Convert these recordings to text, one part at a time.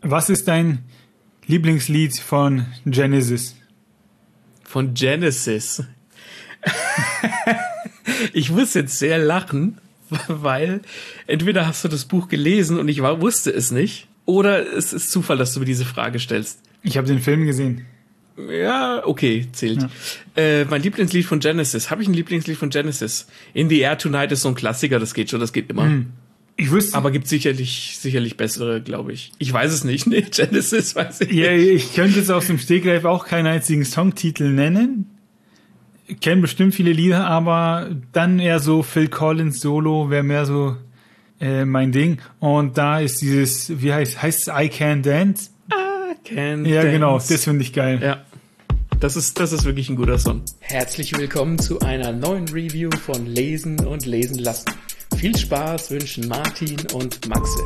Was ist dein Lieblingslied von Genesis? Von Genesis? Ich muss jetzt sehr lachen, weil entweder hast du das Buch gelesen und ich wusste es nicht, oder es ist Zufall, dass du mir diese Frage stellst. Ich habe den Film gesehen. Ja, okay, zählt. Ja. Mein Lieblingslied von Genesis. Habe ich ein Lieblingslied von Genesis? In the Air Tonight ist so ein Klassiker, das geht schon, das geht immer. Ich wüsste. Aber gibt sicherlich bessere, glaube ich. Ich weiß es nicht. Nee, Genesis weiß ich nicht. Ja, ich könnte jetzt aus dem Stegreif auch keinen einzigen Songtitel nennen. Ich kenne bestimmt viele Lieder, aber dann eher so Phil Collins Solo wäre mehr so mein Ding. Und da ist dieses, wie heißt es I Can Dance? I Can Ja, Dance. genau, das finde ich geil. Ja, das ist wirklich ein guter Song. Herzlich willkommen zu einer neuen Review von Lesen und Lesen lassen. Viel Spaß wünschen Martin und Maxe.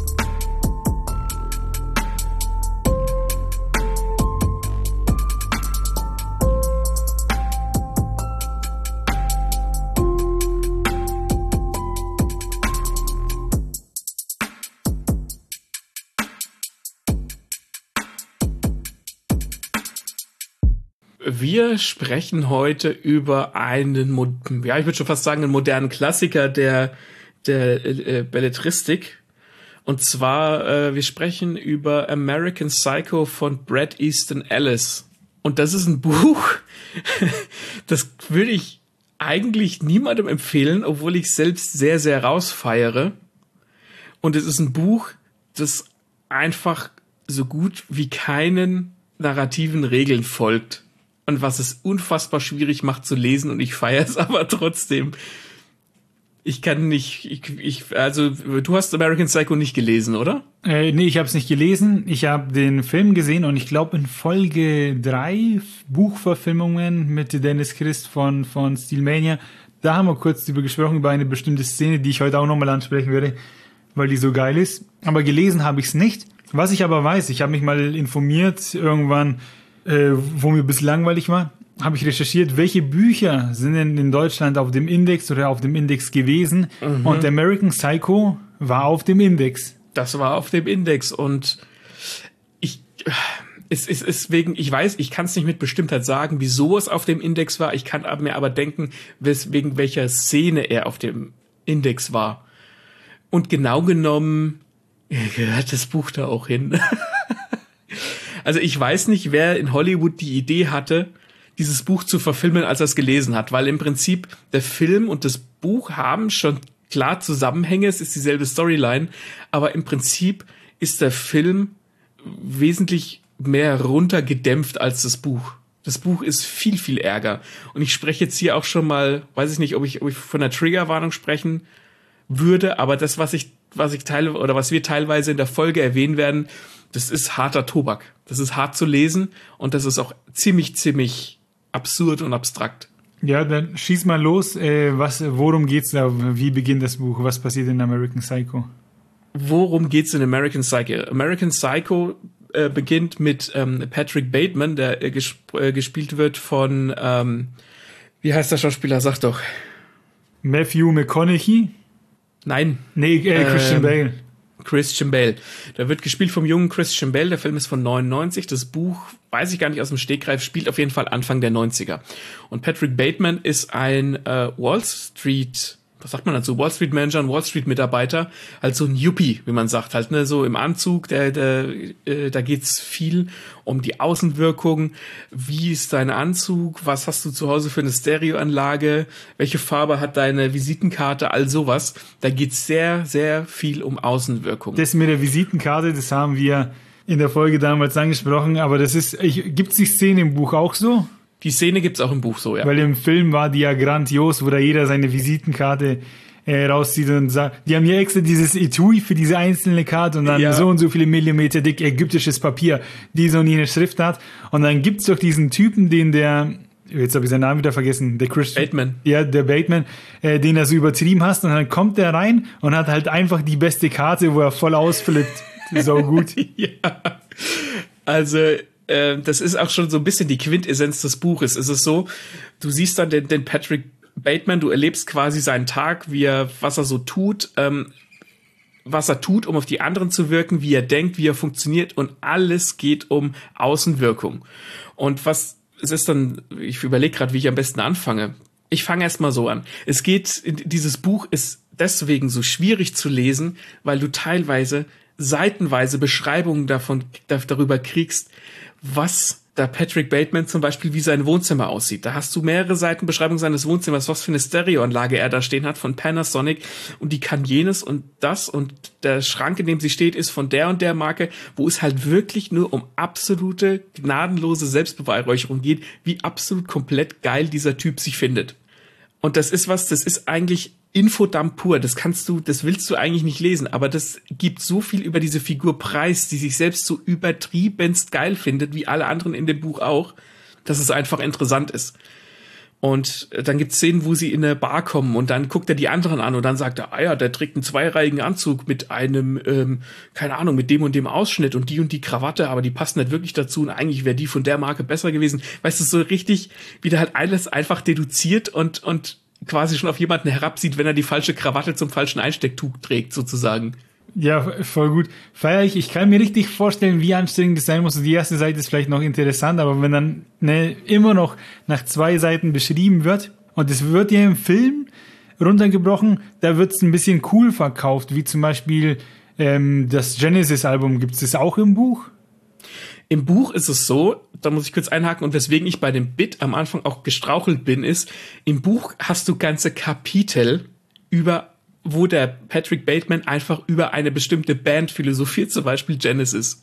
Wir sprechen heute über einen, ich würde schon fast sagen, einen modernen Klassiker der Belletristik. Und zwar, wir sprechen über American Psycho von Bret Easton Ellis. Und das ist ein Buch, das würde ich eigentlich niemandem empfehlen, obwohl ich selbst sehr, sehr rausfeiere. Und es ist ein Buch, das einfach so gut wie keinen narrativen Regeln folgt. Und was es unfassbar schwierig macht zu lesen, und ich feiere es aber trotzdem. Ich kann nicht, also du hast American Psycho nicht gelesen, oder? Nee, ich habe es nicht gelesen. Ich habe den Film gesehen und ich glaube in Folge 3 Buchverfilmungen mit Dennis Christ von Steelmania, da haben wir kurz darüber gesprochen, über eine bestimmte Szene, die ich heute auch nochmal ansprechen werde, weil die so geil ist. Aber gelesen habe ich es nicht. Was ich aber weiß, ich habe mich mal informiert irgendwann, wo mir ein bisschen langweilig war, habe ich recherchiert, welche Bücher sind denn in Deutschland auf dem Index oder auf dem Index gewesen. Und American Psycho war auf dem Index. Das war auf dem Index und ich weiß, ich kann es nicht mit Bestimmtheit sagen, wieso es auf dem Index war. Ich kann mir aber denken, wegen welcher Szene er auf dem Index war. Und genau genommen gehört das Buch da auch hin. Also ich weiß nicht, wer in Hollywood die Idee hatte, dieses Buch zu verfilmen, als er es gelesen hat, weil im Prinzip der Film und das Buch haben schon klar Zusammenhänge, es ist dieselbe Storyline, aber im Prinzip ist der Film wesentlich mehr runtergedämpft als das Buch. Das Buch ist viel, viel ärger. Und ich spreche jetzt hier auch schon mal, weiß ich nicht, ob ich von einer Triggerwarnung sprechen würde, aber das, was wir teilweise in der Folge erwähnen werden, das ist harter Tobak. Das ist hart zu lesen und das ist auch ziemlich, ziemlich absurd und abstrakt. Ja, dann schieß mal los. Worum geht's da? Wie beginnt das Buch? Was passiert in American Psycho? Worum geht's in American Psycho? American Psycho beginnt mit Patrick Bateman, der gespielt wird von, wie heißt der Schauspieler? Sag doch. Matthew McConaughey? Nein. Nee, Christian Bale. Christian Bale. Der wird gespielt vom jungen Christian Bale. Der Film ist von 99. Das Buch, weiß ich gar nicht aus dem Stegreif, spielt auf jeden Fall Anfang der 90er. Und Patrick Bateman ist ein Wall Street Manager, ein Wall Street Mitarbeiter, halt so ein Yuppie, wie man sagt, halt, ne, so im Anzug, da geht's viel um die Außenwirkung. Wie ist dein Anzug? Was hast du zu Hause für eine Stereoanlage? Welche Farbe hat deine Visitenkarte? All sowas. Da geht's sehr, sehr viel um Außenwirkung. Das mit der Visitenkarte, das haben wir in der Folge damals angesprochen, aber gibt's die Szene im Buch auch so? Die Szene gibt's auch im Buch so, ja. Weil im Film war die ja grandios, wo da jeder seine Visitenkarte rauszieht und sagt, die haben ja extra dieses Etui für diese einzelne Karte und dann so und so viele Millimeter dick ägyptisches Papier, die so nie eine Schrift hat. Und dann gibt's doch diesen Typen, jetzt habe ich seinen Namen wieder vergessen, der Christian Bateman. Ja, der Bateman, den er so übertrieben hast und dann kommt er rein und hat halt einfach die beste Karte, wo er voll ausflippt. So gut. Ja. Also, das ist auch schon so ein bisschen die Quintessenz des Buches. Es ist so, du siehst dann den Patrick Bateman, du erlebst quasi seinen Tag, was er so tut. was er tut, um auf die anderen zu wirken, wie er denkt, wie er funktioniert und alles geht um Außenwirkung. Und es ist dann, ich überlege gerade, wie ich am besten anfange. Ich fange erst mal so an. Dieses Buch ist deswegen so schwierig zu lesen, weil du teilweise seitenweise Beschreibungen darüber kriegst, was da Patrick Bateman zum Beispiel, wie sein Wohnzimmer aussieht. Da hast du mehrere Seiten Beschreibung seines Wohnzimmers, was für eine Stereoanlage er da stehen hat von Panasonic und die kann jenes und das und der Schrank, in dem sie steht, ist von der und der Marke, wo es halt wirklich nur um absolute, gnadenlose Selbstbeweihräucherung geht, wie absolut komplett geil dieser Typ sich findet. Und das ist eigentlich Infodump pur, das willst du eigentlich nicht lesen, aber das gibt so viel über diese Figur preis, die sich selbst so übertriebenst geil findet, wie alle anderen in dem Buch auch, dass es einfach interessant ist. Und dann gibt's Szenen, wo sie in eine Bar kommen und dann guckt er die anderen an und dann sagt er, ja, der trägt einen zweireihigen Anzug mit einem, keine Ahnung, mit dem und dem Ausschnitt und die Krawatte, aber die passen nicht wirklich dazu und eigentlich wäre die von der Marke besser gewesen. Weißt du, so richtig, wie der halt alles einfach deduziert und quasi schon auf jemanden herabsieht, wenn er die falsche Krawatte zum falschen Einstecktuch trägt, sozusagen. Ja, voll gut. Feier ich. Ich kann mir richtig vorstellen, wie anstrengend das sein muss. Die erste Seite ist vielleicht noch interessant, aber wenn dann immer noch nach 2 Seiten beschrieben wird und es wird ja im Film runtergebrochen, da wird es ein bisschen cool verkauft, wie zum Beispiel das Genesis-Album. Gibt es das auch im Buch? Im Buch ist es so, da muss ich kurz einhaken und weswegen ich bei dem Bit am Anfang auch gestrauchelt bin, ist, im Buch hast du ganze Kapitel wo der Patrick Bateman einfach über eine bestimmte Band philosophiert, zum Beispiel Genesis.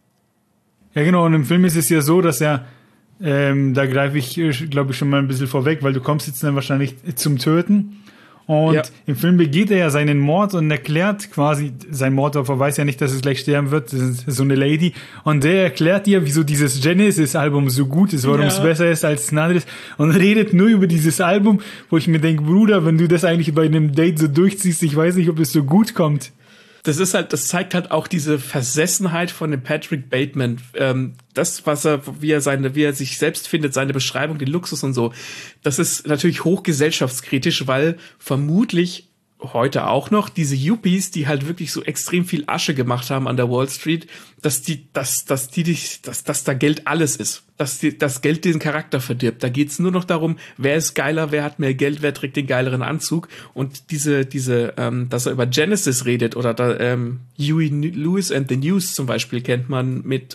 Ja genau, und im Film ist es ja so, dass er, da greife ich, glaube ich, schon mal ein bisschen vorweg, weil du kommst jetzt dann wahrscheinlich zum Töten. Und im Film begeht er ja seinen Mord und erklärt quasi, sein Mordopfer weiß ja nicht, dass es gleich sterben wird, das ist so eine Lady. Und der erklärt ihr, wieso dieses Genesis-Album so gut ist, warum es besser ist als ein anderes. Und redet nur über dieses Album, wo ich mir denke, Bruder, wenn du das eigentlich bei einem Date so durchziehst, ich weiß nicht, ob es so gut kommt. Das zeigt halt auch diese Versessenheit von dem Patrick Bateman. Das, wie er sich selbst findet, seine Beschreibung, den Luxus und so. Das ist natürlich hochgesellschaftskritisch, weil vermutlich heute auch noch diese Yuppies, die halt wirklich so extrem viel Asche gemacht haben an der Wall Street, dass da Geld alles ist. Dass das Geld diesen Charakter verdirbt. Da geht's nur noch darum, wer ist geiler, wer hat mehr Geld, wer trägt den geileren Anzug. Und dass er über Genesis redet oder Huey Lewis and the News zum Beispiel kennt man mit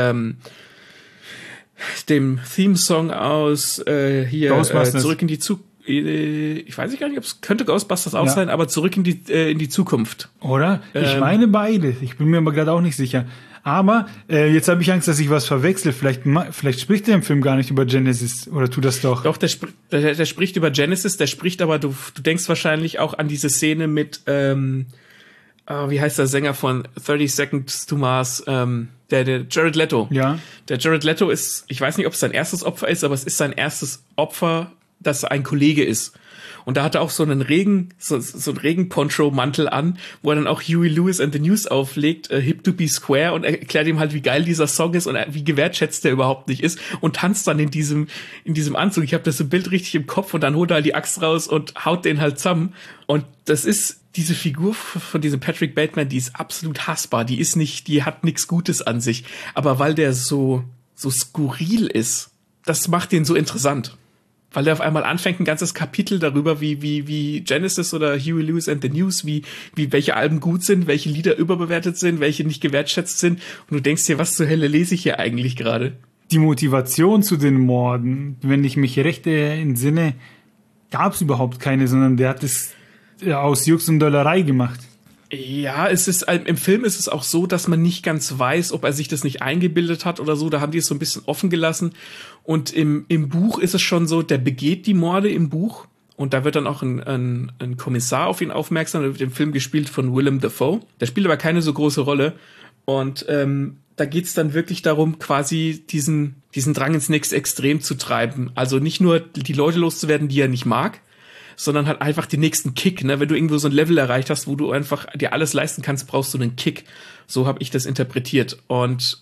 dem Theme-Song aus Zurück in die Zukunft. Ich weiß gar nicht, ob es könnte Ghostbusters auch sein, aber Zurück in die Zukunft. Oder? Ich meine beide. Ich bin mir aber gerade auch nicht sicher. Aber jetzt habe ich Angst, dass ich was verwechsel. Vielleicht spricht der im Film gar nicht über Genesis. Oder tut das doch? Doch, der spricht über Genesis. Der spricht aber, du denkst wahrscheinlich auch an diese Szene mit, wie heißt der Sänger von 30 Seconds to Mars? Der Jared Leto. Ja. Der Jared Leto ist, ich weiß nicht, ob es sein erstes Opfer ist, aber es ist sein erstes Opfer, dass er ein Kollege ist. Und da hat er auch so einen Regenponcho-Mantel an, wo er dann auch Huey Lewis and the News auflegt, Hip to be Square, und erklärt ihm halt, wie geil dieser Song ist und wie gewertschätzt der überhaupt nicht ist und tanzt dann in diesem Anzug. Ich habe das so Bild richtig im Kopf und dann holt er halt die Axt raus und haut den halt zusammen. Und das ist diese Figur von diesem Patrick Bateman, die ist absolut hassbar. Die hat nichts Gutes an sich. Aber weil der so skurril ist, das macht den so interessant. Weil der auf einmal anfängt, ein ganzes Kapitel darüber, wie Genesis oder Huey Lewis and the News, wie welche Alben gut sind, welche Lieder überbewertet sind, welche nicht gewertschätzt sind. Und du denkst dir, was zur Hölle lese ich hier eigentlich gerade? Die Motivation zu den Morden, wenn ich mich recht entsinne, gab es überhaupt keine, sondern der hat es aus Jux und Dollerei gemacht. Ja, im Film ist es auch so, dass man nicht ganz weiß, ob er sich das nicht eingebildet hat oder so. Da haben die es so ein bisschen offen gelassen. Und im Buch ist es schon so, der begeht die Morde im Buch. Und da wird dann auch ein Kommissar auf ihn aufmerksam. Der wird im Film gespielt von Willem Dafoe. Der spielt aber keine so große Rolle. Und da geht's dann wirklich darum, quasi diesen Drang ins nächste Extrem zu treiben. Also nicht nur die Leute loszuwerden, die er nicht mag, sondern halt einfach den nächsten Kick, ne? Wenn du irgendwo so ein Level erreicht hast, wo du einfach dir alles leisten kannst, brauchst du einen Kick. So habe ich das interpretiert. Und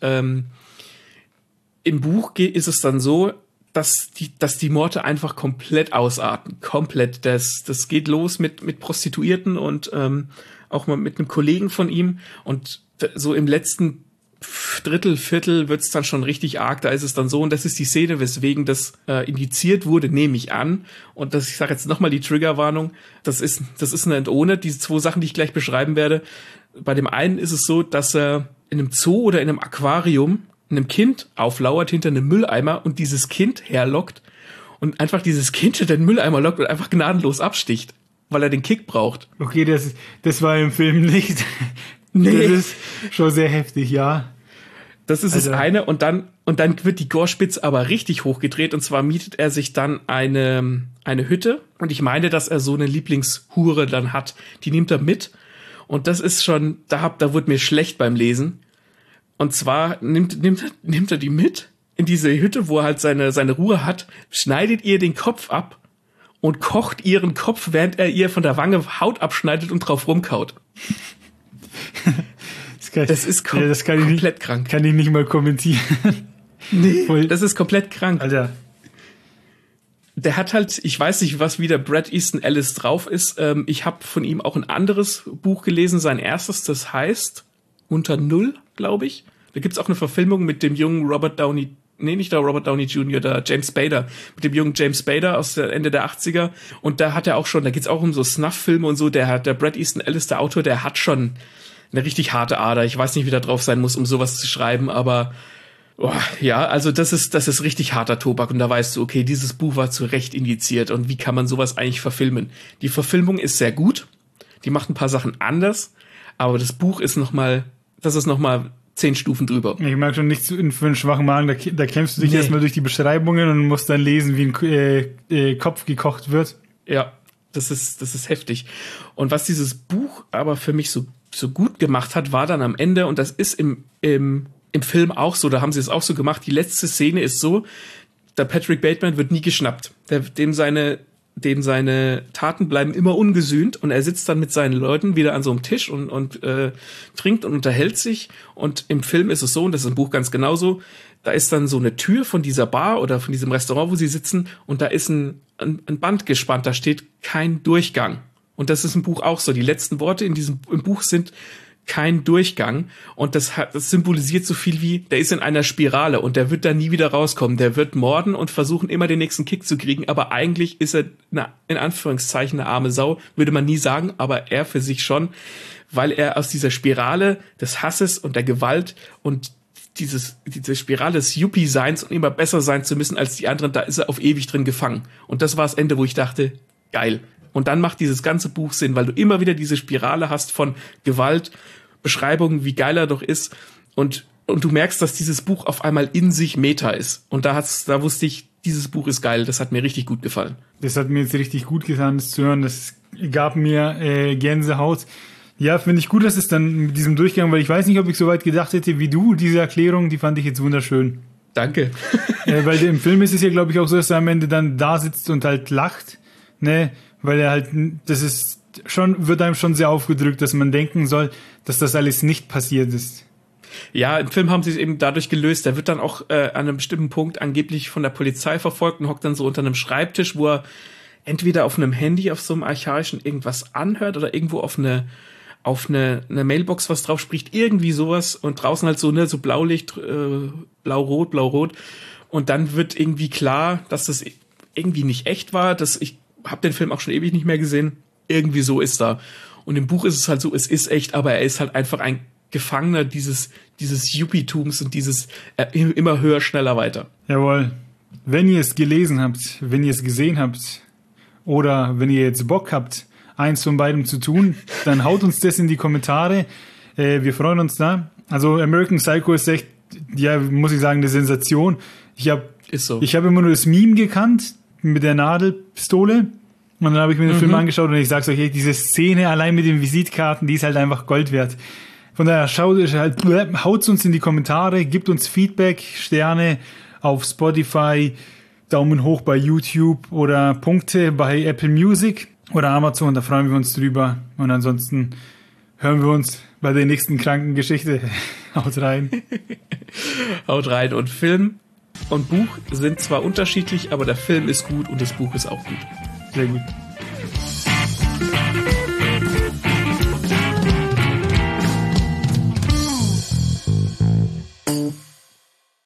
im Buch ist es dann so, dass die Morde einfach komplett ausarten. Komplett. Das geht los mit Prostituierten und auch mal mit einem Kollegen von ihm. Und so im letzten Viertel wird's dann schon richtig arg. Da ist es dann so, und das ist die Szene, weswegen das indiziert wurde, nehme ich an. Und ich sage jetzt nochmal die Triggerwarnung, das ist eine Entone, diese 2 Sachen, die ich gleich beschreiben werde. Bei dem einen ist es so, dass er in einem Zoo oder in einem Aquarium einem Kind auflauert hinter einem Mülleimer und dieses Kind herlockt und einfach dieses Kind hinter den Mülleimer lockt und einfach gnadenlos absticht, weil er den Kick braucht. Okay, das war im Film nicht. Nee. Das ist schon sehr heftig, ja. Das ist das eine, und dann wird die Gorspitze aber richtig hochgedreht, und zwar mietet er sich dann eine Hütte, und ich meine, dass er so eine Lieblingshure dann hat, die nimmt er mit, und das ist schon, da wurde mir schlecht beim Lesen, und zwar nimmt er die mit in diese Hütte, wo er halt seine Ruhe hat, schneidet ihr den Kopf ab und kocht ihren Kopf, während er ihr von der Wange Haut abschneidet und drauf rumkaut. Das ist komplett krank. Kann ich nicht mal kommentieren. Nee, das ist komplett krank. Alter. Der hat halt, ich weiß nicht, was wieder Bret Easton Ellis drauf ist. Ich habe von ihm auch ein anderes Buch gelesen, sein erstes, das heißt Unter Null, glaube ich. Da gibt's auch eine Verfilmung mit dem jungen Robert Downey Jr., der James Spader, mit dem jungen James Spader aus der Ende der 80er. Und da hat er auch schon, da geht's auch um so Snuff-Filme und so. Der Bret Easton Ellis, der Autor, der hat schon eine richtig harte Ader. Ich weiß nicht, wie der drauf sein muss, um sowas zu schreiben, aber ja, also das ist richtig harter Tobak, und da weißt du, okay, dieses Buch war zu Recht indiziert, und wie kann man sowas eigentlich verfilmen? Die Verfilmung ist sehr gut, die macht ein paar Sachen anders, aber das Buch ist nochmal 10 Stufen drüber. Ich mag schon nicht für einen schwachen Magen, da kämpfst du dich erstmal durch die Beschreibungen und musst dann lesen, wie ein Kopf gekocht wird. Ja, das ist heftig. Und was dieses Buch aber für mich so gut gemacht hat, war dann am Ende, und das ist im Film auch so, da haben sie es auch so gemacht, die letzte Szene ist so, der Patrick Bateman wird nie geschnappt. Dem seine Taten bleiben immer ungesühnt, und er sitzt dann mit seinen Leuten wieder an so einem Tisch und trinkt und unterhält sich, und im Film ist es so, und das ist im Buch ganz genauso, da ist dann so eine Tür von dieser Bar oder von diesem Restaurant, wo sie sitzen, und da ist ein Band gespannt, da steht kein Durchgang. Und das ist im Buch auch so. Die letzten Worte im Buch sind kein Durchgang. Und das symbolisiert so viel wie, der ist in einer Spirale und der wird da nie wieder rauskommen. Der wird morden und versuchen, immer den nächsten Kick zu kriegen. Aber eigentlich ist er, in Anführungszeichen, eine arme Sau. Würde man nie sagen, aber er für sich schon. Weil er aus dieser Spirale des Hasses und der Gewalt und diese Spirale des Yuppie-Seins und immer besser sein zu müssen als die anderen, da ist er auf ewig drin gefangen. Und das war das Ende, wo ich dachte, geil. Und dann macht dieses ganze Buch Sinn, weil du immer wieder diese Spirale hast von Gewalt, Beschreibungen, wie geil er doch ist. Und du merkst, dass dieses Buch auf einmal in sich Meta ist. Und da wusste ich, dieses Buch ist geil. Das hat mir richtig gut gefallen. Das hat mir jetzt richtig gut getan, das zu hören. Das gab mir Gänsehaut. Ja, finde ich gut, dass es dann mit diesem Durchgang, weil ich weiß nicht, ob ich so weit gedacht hätte wie du. Diese Erklärung, die fand ich jetzt wunderschön. Danke. Weil im Film ist es ja, glaube ich, auch so, dass er am Ende dann da sitzt und halt lacht, ne? Weil er halt, wird einem schon sehr aufgedrückt, dass man denken soll, dass das alles nicht passiert ist. Ja, im Film haben sie es eben dadurch gelöst. Der wird dann auch an einem bestimmten Punkt angeblich von der Polizei verfolgt und hockt dann so unter einem Schreibtisch, wo er entweder auf einem Handy, auf so einem archaischen irgendwas anhört oder irgendwo auf eine Mailbox was drauf spricht, irgendwie sowas, und draußen halt so, ne, so Blaulicht, blau-rot. Und dann wird irgendwie klar, dass das irgendwie nicht echt war, ich habe den Film auch schon ewig nicht mehr gesehen. Irgendwie so ist da. Und im Buch ist es halt so, es ist echt, aber er ist halt einfach ein Gefangener dieses Yuppie-Tums und dieses immer höher, schneller, weiter. Jawohl. Wenn ihr es gelesen habt, wenn ihr es gesehen habt oder wenn ihr jetzt Bock habt, eins von beidem zu tun, dann haut uns das in die Kommentare. Wir freuen uns da. Also American Psycho ist echt, ja, muss ich sagen, eine Sensation. Ich habe immer nur das Meme gekannt mit der Nadelpistole. Und dann habe ich mir den Film angeschaut und ich sag's euch, diese Szene allein mit den Visitkarten, die ist halt einfach Gold wert. Von daher haut's uns in die Kommentare, gibt uns Feedback, Sterne auf Spotify, Daumen hoch bei YouTube oder Punkte bei Apple Music oder Amazon, da freuen wir uns drüber. Und ansonsten hören wir uns bei der nächsten kranken Geschichte. Haut rein. Haut rein. Und Film und Buch sind zwar unterschiedlich, aber der Film ist gut und das Buch ist auch gut. Sehr gut.